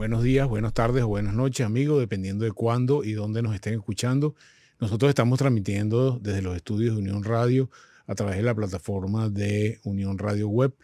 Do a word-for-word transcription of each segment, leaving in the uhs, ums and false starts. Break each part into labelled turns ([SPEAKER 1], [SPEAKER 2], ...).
[SPEAKER 1] Buenos días, buenas tardes o buenas noches, amigos, dependiendo de cuándo y dónde nos estén escuchando. Nosotros estamos transmitiendo desde los estudios de Unión Radio a través de la plataforma de Unión Radio Web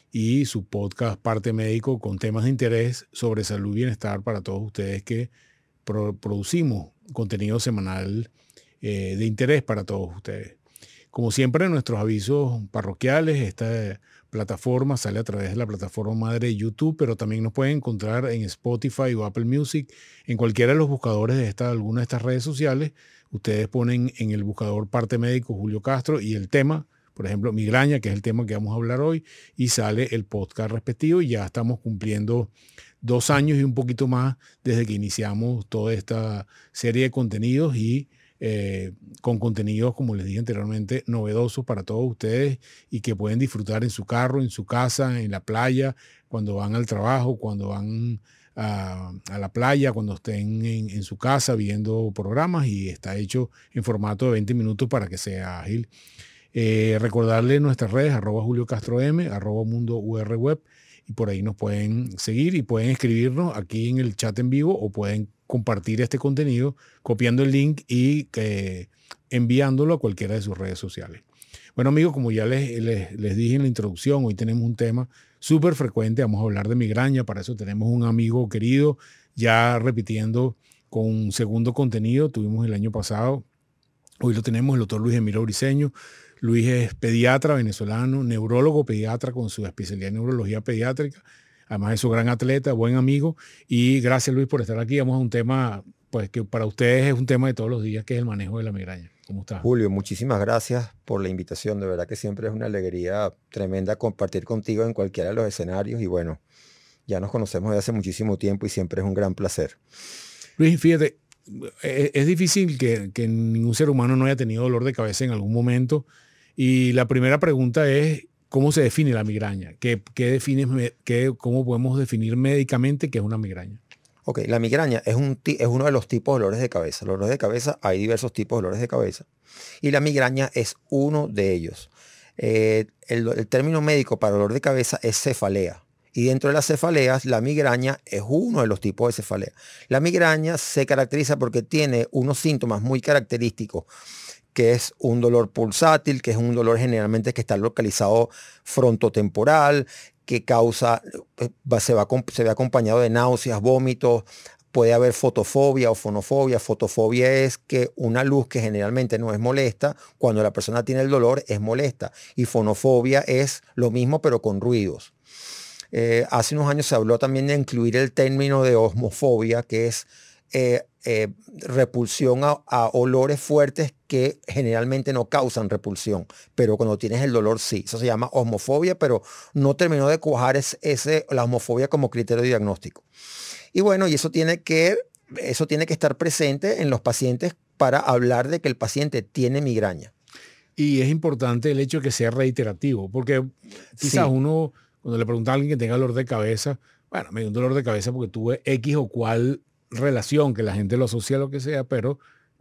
[SPEAKER 1] y su podcast Parte Médico con temas de interés sobre salud y bienestar para todos ustedes que pro- producimos contenido semanal eh, de interés para todos ustedes. Como siempre, nuestros avisos parroquiales, esta plataforma sale a través de la plataforma madre de YouTube, pero también nos pueden encontrar en Spotify o Apple Music, en cualquiera de los buscadores de esta, alguna de estas redes sociales. Ustedes ponen en el buscador Parte Médico Julio Castro y el tema, por ejemplo, migraña, que es el tema que vamos a hablar hoy, y sale el podcast respectivo y ya estamos cumpliendo dos años y un poquito más desde que iniciamos toda esta serie de contenidos y eh, con contenidos, como les dije anteriormente, novedosos para todos ustedes y que pueden disfrutar en su carro, en su casa, en la playa, cuando van al trabajo, cuando van a, a la playa, cuando estén en, en su casa viendo programas, y está hecho en formato de veinte minutos para que sea ágil. Eh, recordarle nuestras redes, arroba Julio Castro M, arroba Mundo U R Web, y por ahí nos pueden seguir y pueden escribirnos aquí en el chat en vivo o pueden compartir este contenido copiando el link y eh, enviándolo a cualquiera de sus redes sociales. Bueno, amigos, como ya les, les, les dije en la introducción, hoy tenemos un tema súper frecuente. Vamos a hablar de migraña. Para eso tenemos un amigo querido ya repitiendo con un segundo contenido. Tuvimos el año pasado. Hoy lo tenemos el doctor Luis Emilio Briceño. Luis es pediatra venezolano, neurólogo pediatra con su especialidad en neurología pediátrica. Además es un gran atleta, buen amigo. Y gracias, Luis, por estar aquí. Vamos a un tema pues, que para ustedes es un tema de todos los días, que es el manejo de la migraña. ¿Cómo estás?
[SPEAKER 2] Julio, muchísimas gracias por la invitación. De verdad que siempre es una alegría tremenda compartir contigo en cualquiera de los escenarios. Y bueno, ya nos conocemos desde hace muchísimo tiempo y siempre es un gran placer.
[SPEAKER 1] Luis, fíjate, es difícil que, que ningún ser humano no haya tenido dolor de cabeza en algún momento. Y la primera pregunta es, ¿cómo se define la migraña? ¿Qué, qué defines, qué, ¿Cómo podemos definir médicamente qué es una migraña?
[SPEAKER 2] Ok, la migraña es, un, es uno de los tipos de dolores de cabeza. Los dolores de cabeza, hay diversos tipos de dolores de cabeza. Y la migraña es uno de ellos. Eh, el, el término médico para dolor de cabeza es cefalea. Y dentro de las cefaleas, la migraña es uno de los tipos de cefalea. La migraña se caracteriza porque tiene unos síntomas muy característicos, que es un dolor pulsátil, que es un dolor generalmente que está localizado frontotemporal, que causa, se va, se ve acompañado de náuseas, vómitos, puede haber fotofobia o fonofobia. Fotofobia es que una luz que generalmente no es molesta, cuando la persona tiene el dolor es molesta. Y fonofobia es lo mismo pero con ruidos. Eh, hace unos años se habló también de incluir el término de osmofobia, que es eh, eh, repulsión a, a olores fuertes que generalmente no causan repulsión, pero cuando tienes el dolor sí. Eso se llama osmofobia, pero no terminó de cuajar ese, ese, la osmofobia como criterio diagnóstico. Y bueno, y eso tiene que, eso tiene que estar presente en los pacientes para hablar de que el paciente tiene migraña.
[SPEAKER 1] Y es importante el hecho de que sea reiterativo, porque quizás sí. uno, cuando le pregunta a alguien que tenga dolor de cabeza, bueno, me dio un dolor de cabeza porque tuve X o cual relación, que la gente lo asocia a lo que sea, pero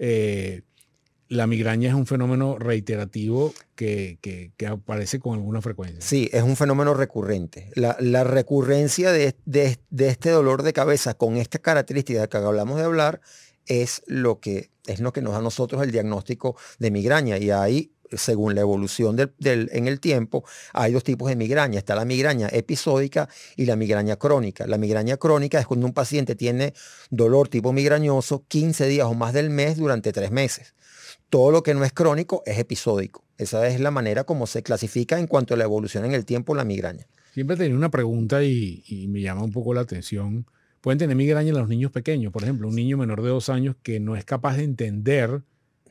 [SPEAKER 1] eh, la migraña es un fenómeno reiterativo que, que, que aparece con alguna frecuencia.
[SPEAKER 2] Sí, es un fenómeno recurrente. La, la recurrencia de, de, de este dolor de cabeza con esta característica que hablamos de hablar es lo que, es lo que nos da a nosotros el diagnóstico de migraña. Y ahí, según la evolución del, del, en el tiempo, hay dos tipos de migraña. Está la migraña episódica y la migraña crónica. La migraña crónica es cuando un paciente tiene dolor tipo migrañoso quince días o más del mes durante tres meses. Todo lo que no es crónico es episódico. Esa es la manera como se clasifica en cuanto a la evolución en el tiempo la migraña.
[SPEAKER 1] Siempre tenía una pregunta y, y me llama un poco la atención. Pueden tener migraña los niños pequeños. Por ejemplo, un niño menor de dos años que no es capaz de entender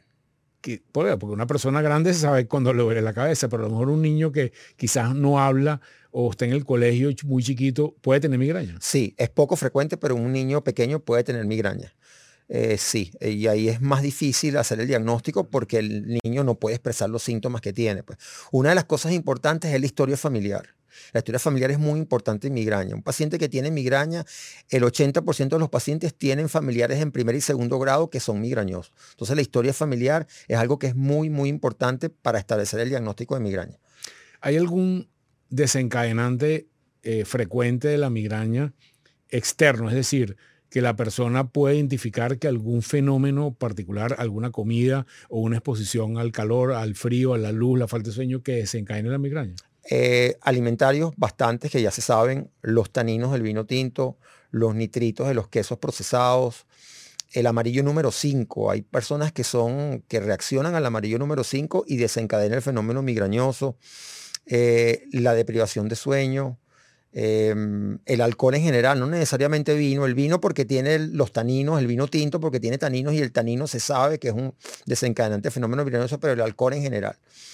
[SPEAKER 1] que, porque una persona grande sabe cuando le duele la cabeza, pero a lo mejor un niño que quizás no habla o está en el colegio muy chiquito puede tener migraña.
[SPEAKER 2] Sí, es poco frecuente, pero un niño pequeño puede tener migraña. Eh, sí, y ahí es más difícil hacer el diagnóstico porque el niño no puede expresar los síntomas que tiene. Pues. Una de las cosas importantes es la historia familiar. La historia familiar es muy importante en migraña. Un paciente que tiene migraña, el ochenta por ciento de los pacientes tienen familiares en primer y segundo grado que son migrañosos. Entonces la historia familiar es algo que es muy, muy importante para establecer el diagnóstico de migraña.
[SPEAKER 1] ¿Hay algún desencadenante eh, frecuente de la migraña externo, es decir, que la persona puede identificar que algún fenómeno particular, alguna comida o una exposición al calor, al frío, a la luz, la falta de sueño, que desencadene la migraña?
[SPEAKER 2] Eh, alimentarios bastantes que ya se saben, los taninos del vino tinto, los nitritos de los quesos procesados, el amarillo número cinco. Hay personas que son que reaccionan al amarillo número cinco y desencadenan el fenómeno migrañoso. Eh, la deprivación de sueño, eh, el alcohol en general, no necesariamente vino. El vino porque tiene los taninos, el vino tinto porque tiene taninos y el tanino se sabe que es un desencadenante de fenómeno migrañoso, pero el alcohol en general.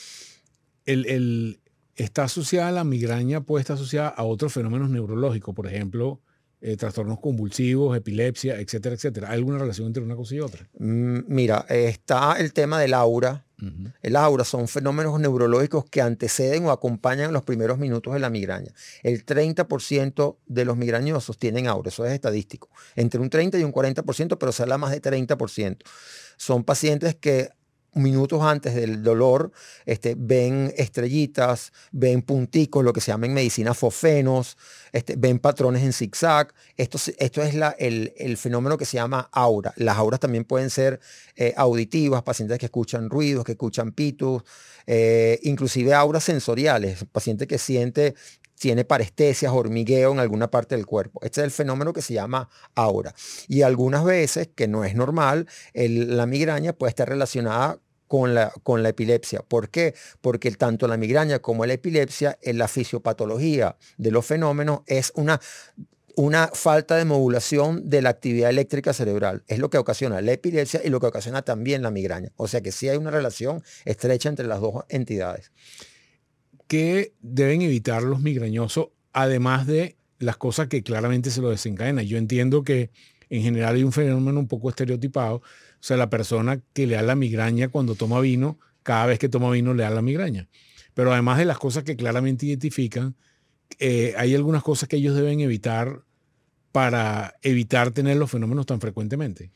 [SPEAKER 1] El, el, está asociada la migraña, puede estar asociada a otros fenómenos neurológicos, por ejemplo, Eh, trastornos convulsivos, epilepsia, etcétera, etcétera. ¿Hay alguna relación entre una cosa y otra?
[SPEAKER 2] Mm, mira, eh, está el tema del aura.
[SPEAKER 1] Uh-huh.
[SPEAKER 2] El aura son fenómenos neurológicos que anteceden o acompañan los primeros minutos de la migraña. El treinta por ciento de los migrañosos tienen aura, eso es estadístico. Entre un treinta y un cuarenta por ciento, pero se habla más de treinta por ciento. Son pacientes que minutos antes del dolor, este, ven estrellitas, ven punticos, lo que se llama en medicina fosfenos, este, ven patrones en zigzag. Esto, esto es la, el, el fenómeno que se llama aura. Las auras también pueden ser eh, auditivas, pacientes que escuchan ruidos, que escuchan pitos, eh, inclusive auras sensoriales, paciente que siente tiene parestesias, hormigueo en alguna parte del cuerpo. Este es el fenómeno que se llama aura. Y algunas veces, que no es normal, el, la migraña puede estar relacionada con la, con la epilepsia. ¿Por qué? Porque tanto la migraña como la epilepsia, en la fisiopatología de los fenómenos es una, una falta de modulación de la actividad eléctrica cerebral. Es lo que ocasiona la epilepsia y lo que ocasiona también la migraña. O sea que sí hay una relación estrecha entre las dos entidades.
[SPEAKER 1] ¿Qué deben evitar los migrañosos, además de las cosas que claramente se lo desencadenan? Yo entiendo que en general hay un fenómeno un poco estereotipado. O sea, la persona que le da la migraña cuando toma vino, cada vez que toma vino le da la migraña. Pero además de las cosas que claramente identifican, eh, hay algunas cosas que ellos deben evitar para evitar tener los fenómenos tan frecuentemente.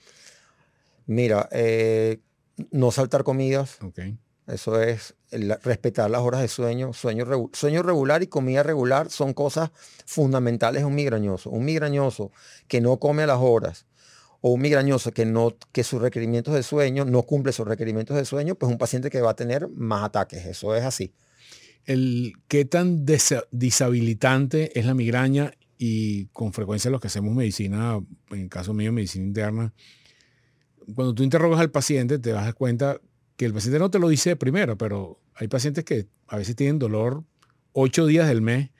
[SPEAKER 2] Mira, eh, no saltar comidas.
[SPEAKER 1] Okay.
[SPEAKER 2] Eso es el, respetar las horas de sueño. Sueño, regu sueño regular y comida regular son cosas fundamentales de un migrañoso. Un migrañoso que no come a las horas o un migrañoso que, no, que sus requerimientos de sueño no cumple sus requerimientos de sueño, pues un paciente que va a tener más ataques. Eso es así.
[SPEAKER 1] El, ¿Qué tan deshabilitante es la migraña? Y con frecuencia los que hacemos medicina, en el caso mío, medicina interna, cuando tú interrogas al paciente te das cuenta que el paciente no te lo dice primero, pero hay pacientes que a veces tienen dolor ocho días del mes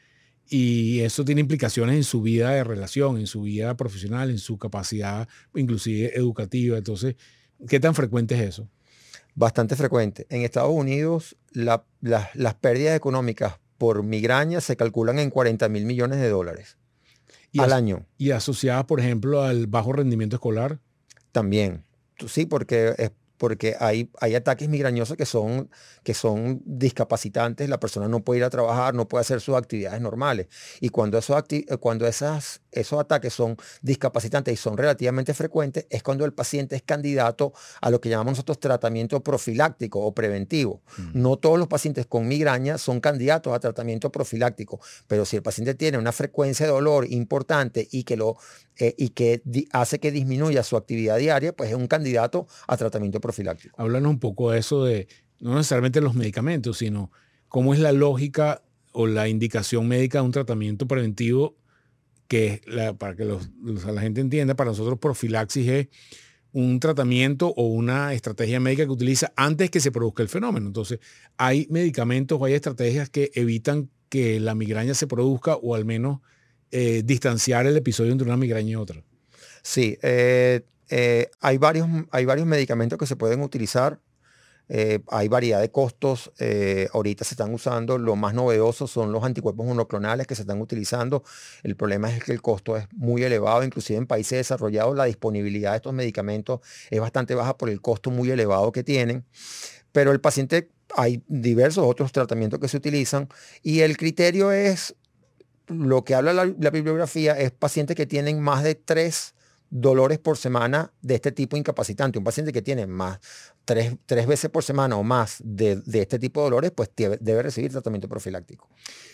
[SPEAKER 1] y eso tiene implicaciones en su vida de relación, en su vida profesional, en su capacidad inclusive educativa. Entonces, ¿qué tan frecuente es eso?
[SPEAKER 2] Bastante frecuente. En Estados Unidos la, la, las pérdidas económicas por migraña se calculan en cuarenta mil millones de dólares
[SPEAKER 1] y
[SPEAKER 2] al año.
[SPEAKER 1] Y asociadas, por ejemplo, al bajo rendimiento escolar.
[SPEAKER 2] También. Sí, porque es porque hay, hay ataques migrañosos que son, que son discapacitantes, la persona no puede ir a trabajar, no puede hacer sus actividades normales. Y cuando, esos, cuando esas, esos ataques son discapacitantes y son relativamente frecuentes, es cuando el paciente es candidato a lo que llamamos nosotros tratamiento profiláctico o preventivo. Mm. No todos los pacientes con migraña son candidatos a tratamiento profiláctico, pero si el paciente tiene una frecuencia de dolor importante y que, lo, eh, y que hace que disminuya su actividad diaria, pues es un candidato a tratamiento profiláctico. Profiláctico.
[SPEAKER 1] Háblanos un poco de eso, de no necesariamente los medicamentos, sino cómo es la lógica o la indicación médica de un tratamiento preventivo, que la, para que los, los, la gente entienda, para nosotros profilaxis es un tratamiento o una estrategia médica que utiliza antes que se produzca el fenómeno. Entonces, hay medicamentos o hay estrategias que evitan que la migraña se produzca o al menos eh, distanciar el episodio entre una migraña y otra.
[SPEAKER 2] Sí, eh, Eh, hay, varios, hay varios medicamentos que se pueden utilizar, eh, hay variedad de costos, eh, ahorita se están usando, lo más novedoso son los anticuerpos monoclonales que se están utilizando. El problema es que el costo es muy elevado, inclusive en países desarrollados la disponibilidad de estos medicamentos es bastante baja por el costo muy elevado que tienen, pero el paciente, hay diversos otros tratamientos que se utilizan y el criterio es, lo que habla la, la bibliografía, es pacientes que tienen más de tres dolores por semana de este tipo incapacitante. Un paciente que tiene más, tres, tres veces por semana o más de, de este tipo de dolores, pues debe, debe recibir tratamiento profiláctico.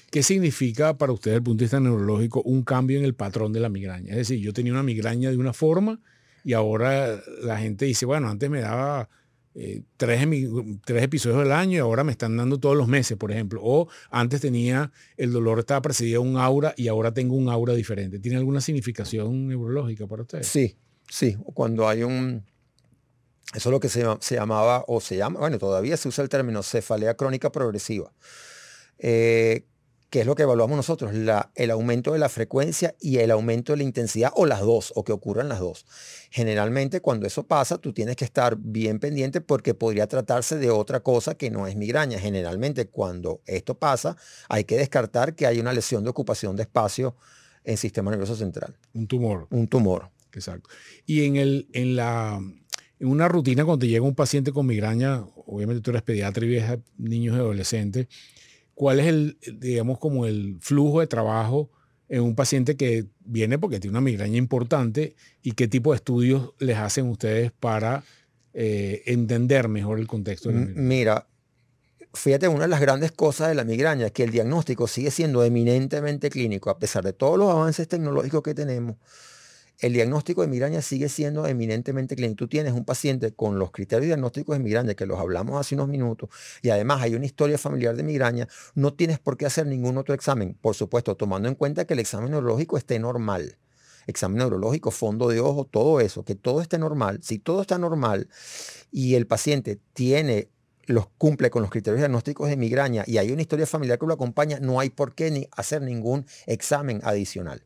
[SPEAKER 1] ¿Qué significa para usted desde el punto de vista neurológico un cambio en el patrón de la migraña? Es decir, yo tenía una migraña de una forma y ahora la gente dice, bueno, antes me daba eh, tres, tres episodios al año y ahora me están dando todos los meses, por ejemplo. O antes tenía, el dolor estaba precedido de un aura y ahora tengo un aura diferente. ¿Tiene alguna significación neurológica para usted?
[SPEAKER 2] Sí, sí. Cuando hay un... Eso es lo que se, se llamaba, o se llama, bueno, todavía se usa el término cefalea crónica progresiva. Eh, ¿Qué es lo que evaluamos nosotros? La, el aumento de la frecuencia y el aumento de la intensidad, o las dos, o que ocurran las dos. Generalmente cuando eso pasa, tú tienes que estar bien pendiente porque podría tratarse de otra cosa que no es migraña. Generalmente cuando esto pasa, hay que descartar que hay una lesión de ocupación de espacio en el sistema nervioso central.
[SPEAKER 1] Un tumor.
[SPEAKER 2] Un tumor.
[SPEAKER 1] Exacto. Y en, el, en, la, en una rutina, cuando te llega un paciente con migraña, obviamente tú eres pediatra y ves a niños y adolescentes, ¿cuál es el, digamos, como el flujo de trabajo en un paciente que viene porque tiene una migraña importante y qué tipo de estudios les hacen ustedes para eh, entender mejor el contexto de la migraña?
[SPEAKER 2] Mira, fíjate, una de las grandes cosas de la migraña es que el diagnóstico sigue siendo eminentemente clínico, a pesar de todos los avances tecnológicos que tenemos. El diagnóstico de migraña sigue siendo eminentemente clínico. Tú tienes un paciente con los criterios diagnósticos de migraña, que los hablamos hace unos minutos, y además hay una historia familiar de migraña, no tienes por qué hacer ningún otro examen. Por supuesto, tomando en cuenta que el examen neurológico esté normal. Examen neurológico, fondo de ojo, todo eso, que todo esté normal. Si todo está normal y el paciente tiene, los cumple con los criterios diagnósticos de migraña y hay una historia familiar que lo acompaña, no hay por qué ni hacer ningún examen adicional.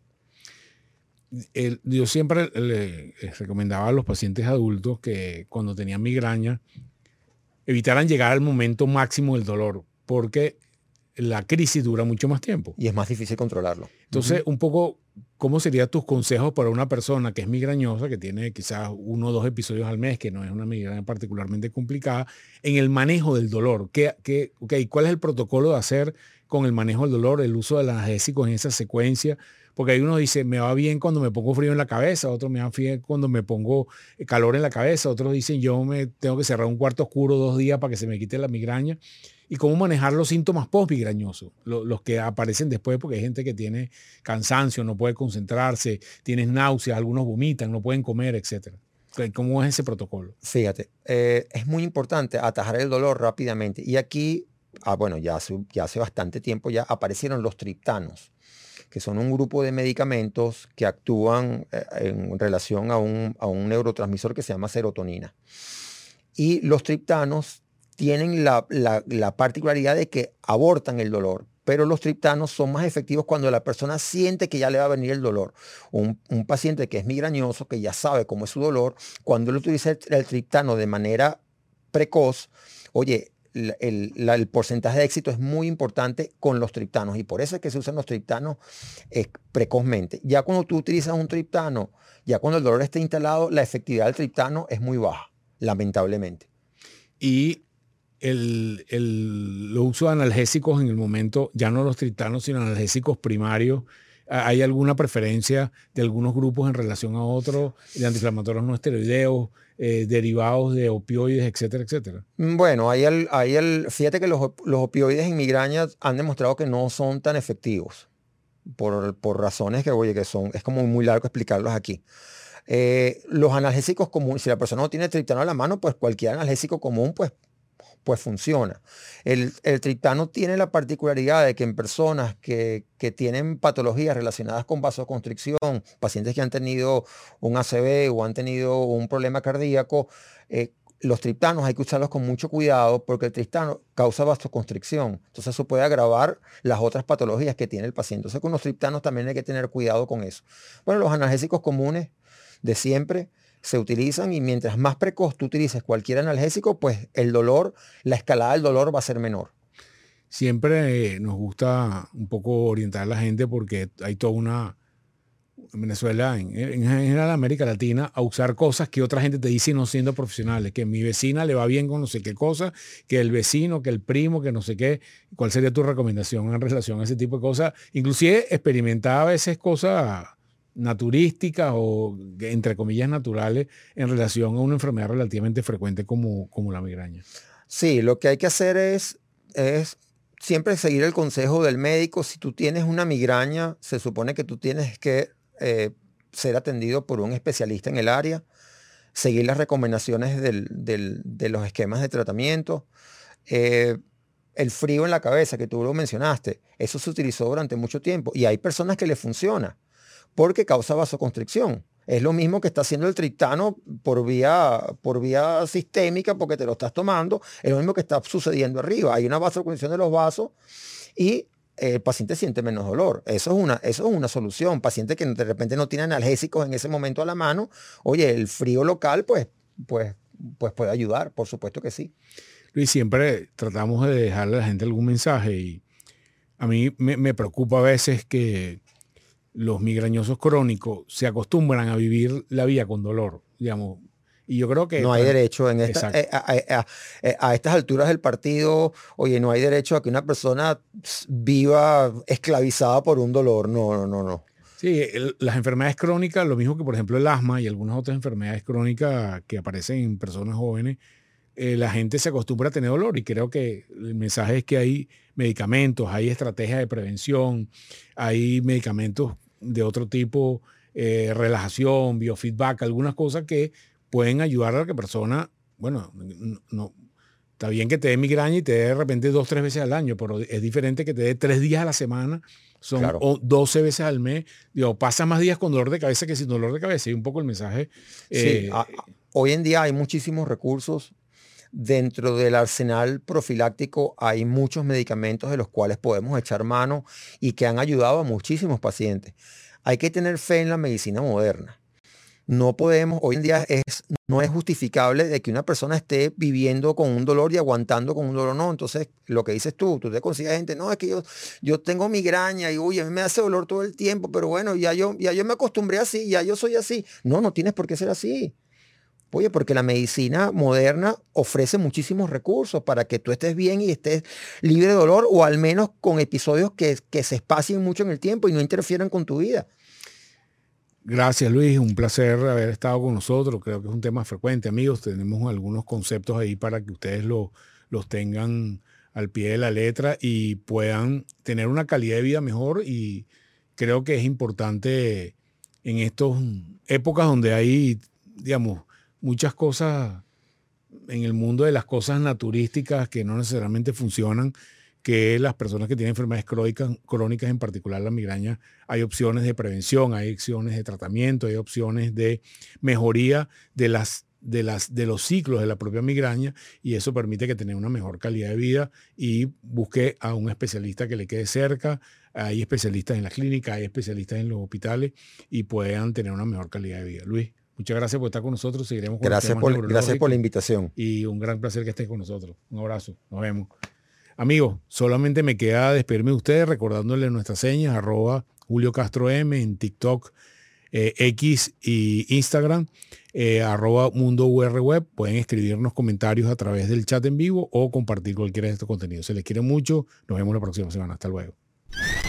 [SPEAKER 1] El, yo siempre le, les recomendaba a los pacientes adultos que cuando tenían migraña evitaran llegar al momento máximo del dolor, porque la crisis dura mucho más tiempo.
[SPEAKER 2] Y es más difícil controlarlo.
[SPEAKER 1] Entonces, uh-huh. un poco, ¿cómo serían tus consejos para una persona que es migrañosa, que tiene quizás uno o dos episodios al mes, que no es una migraña particularmente complicada, en el manejo del dolor? ¿Qué, qué, okay, ¿Cuál es el protocolo de hacer con el manejo del dolor, el uso de analgésicos en esa secuencia? Porque hay uno dice, me va bien cuando me pongo frío en la cabeza, otro me va bien cuando me pongo calor en la cabeza, otros dicen, yo me tengo que cerrar un cuarto oscuro dos días para que se me quite la migraña. Y cómo manejar los síntomas post-migrañosos, los, los que aparecen después, porque hay gente que tiene cansancio, no puede concentrarse, tiene náuseas, algunos vomitan, no pueden comer, etcétera. ¿Cómo es ese protocolo?
[SPEAKER 2] Fíjate, eh, es muy importante atajar el dolor rápidamente. Y aquí, ah, bueno, ya hace, ya hace bastante tiempo ya aparecieron los triptanos, que son un grupo de medicamentos que actúan eh, en relación a un, a un neurotransmisor que se llama serotonina. Y los triptanos tienen la, la, la particularidad de que abortan el dolor, pero los triptanos son más efectivos cuando la persona siente que ya le va a venir el dolor. Un, un paciente que es migrañoso, que ya sabe cómo es su dolor, cuando él utiliza el, el triptano de manera precoz, oye, el, el, la, el porcentaje de éxito es muy importante con los triptanos y por eso es que se usan los triptanos eh, precozmente. Ya cuando tú utilizas un triptano, ya cuando el dolor está instalado, la efectividad del triptano es muy baja, lamentablemente.
[SPEAKER 1] Y el, el, los usos de analgésicos en el momento, ya no los triptanos, sino analgésicos primarios, ¿hay alguna preferencia de algunos grupos en relación a otros, de antiinflamatorios no esteroideos, eh, derivados de opioides, etcétera, etcétera?
[SPEAKER 2] Bueno, ahí el, ahí el, fíjate que los, los opioides en migraña han demostrado que no son tan efectivos, por, por razones que, oye, que son, es como muy largo explicarlos aquí. Eh, los analgésicos comunes, si la persona no tiene triptano a la mano, pues cualquier analgésico común, pues pues funciona. El, el triptano tiene la particularidad de que en personas que, que tienen patologías relacionadas con vasoconstricción, pacientes que han tenido un A C V o han tenido un problema cardíaco, eh, los triptanos hay que usarlos con mucho cuidado porque el triptano causa vasoconstricción. Entonces eso puede agravar las otras patologías que tiene el paciente. Entonces con los triptanos también hay que tener cuidado con eso. Bueno, los analgésicos comunes de siempre se utilizan y mientras más precoz tú utilices cualquier analgésico, pues el dolor, la escalada del dolor va a ser menor.
[SPEAKER 1] Siempre eh, nos gusta un poco orientar a la gente porque hay toda una, en Venezuela, en, en general América Latina, a usar cosas que otra gente te dice no siendo profesionales, que mi vecina le va bien con no sé qué cosa, que el vecino, que el primo, que no sé qué. ¿Cuál sería tu recomendación en relación a ese tipo de cosas? Inclusive experimentar a veces cosas naturísticas o entre comillas naturales en relación a una enfermedad relativamente frecuente como, como la migraña.
[SPEAKER 2] Sí, lo que hay que hacer es, es siempre seguir el consejo del médico. Si tú tienes una migraña, se supone que tú tienes que eh, ser atendido por un especialista en el área, seguir las recomendaciones del, del, de los esquemas de tratamiento. Eh, el frío en la cabeza, que tú lo mencionaste, eso se utilizó durante mucho tiempo y hay personas que le funciona porque causa vasoconstricción. Es lo mismo que está haciendo el triptano por vía, por vía sistémica porque te lo estás tomando. Es lo mismo que está sucediendo arriba. Hay una vasoconstricción de los vasos y el paciente siente menos dolor. Eso es una, eso es una solución. Paciente que de repente no tiene analgésicos en ese momento a la mano, oye, el frío local pues, pues, pues puede ayudar, por supuesto que sí.
[SPEAKER 1] Luis, siempre tratamos de dejarle a la gente algún mensaje y a mí me, me preocupa a veces que los migrañosos crónicos se acostumbran a vivir la vida con dolor, digamos. Y yo creo que...
[SPEAKER 2] No hay derecho en esta, eh, a, a, a, a estas alturas del partido, oye, no hay derecho a que una persona viva esclavizada por un dolor. No, no, no, no.
[SPEAKER 1] Sí, el, las enfermedades crónicas, lo mismo que por ejemplo el asma y algunas otras enfermedades crónicas que aparecen en personas jóvenes, eh, la gente se acostumbra a tener dolor y creo que el mensaje es que hay medicamentos, hay estrategias de prevención, hay medicamentos de otro tipo, eh, relajación, biofeedback, algunas cosas que pueden ayudar a la persona, bueno, no, no, está bien que te dé migraña y te dé de repente dos, tres veces al año, pero es diferente que te dé tres días a la semana, son claro. doce veces al mes, digo, pasa más días con dolor de cabeza que sin dolor de cabeza, y un poco el mensaje.
[SPEAKER 2] Eh, sí, a, a, hoy en día hay muchísimos recursos. Dentro del arsenal profiláctico hay muchos medicamentos de los cuales podemos echar mano y que han ayudado a muchísimos pacientes. Hay que tener fe en la medicina moderna. No podemos, hoy en día es, no es justificable de que una persona esté viviendo con un dolor y aguantando con un dolor. No, entonces lo que dices tú, tú te consigues gente, no, es que yo, yo tengo migraña y uy, a mí me hace dolor todo el tiempo, pero bueno, ya yo, ya yo me acostumbré así, ya yo soy así. No, no tienes por qué ser así. Oye, porque la medicina moderna ofrece muchísimos recursos para que tú estés bien y estés libre de dolor o al menos con episodios que, que se espacien mucho en el tiempo y no interfieran con tu vida.
[SPEAKER 1] Gracias, Luis. Un placer haber estado con nosotros. Creo que es un tema frecuente, amigos. Tenemos algunos conceptos ahí para que ustedes lo, los tengan al pie de la letra y puedan tener una calidad de vida mejor. Y creo que es importante en estas épocas donde hay, digamos, muchas cosas en el mundo de las cosas naturísticas que no necesariamente funcionan, que las personas que tienen enfermedades crónicas, crónicas, en particular la migraña, hay opciones de prevención, hay opciones de tratamiento, hay opciones de mejoría de, las, de, las, de los ciclos de la propia migraña y eso permite que tenga una mejor calidad de vida y busque a un especialista que le quede cerca. Hay especialistas en la clínica, hay especialistas en los hospitales y puedan tener una mejor calidad de vida. Luis, muchas gracias por estar con nosotros. Seguiremos con
[SPEAKER 2] gracias, por, gracias por la invitación.
[SPEAKER 1] Y un gran placer que estés con nosotros. Un abrazo. Nos vemos. Amigos, solamente me queda despedirme de ustedes recordándoles nuestras señas, arroba Julio Castro M en TikTok, eh, X y Instagram, eh, arroba Mundo U R Web. Pueden escribirnos comentarios a través del chat en vivo o compartir cualquiera de estos contenidos. Se les quiere mucho. Nos vemos la próxima semana. Hasta luego.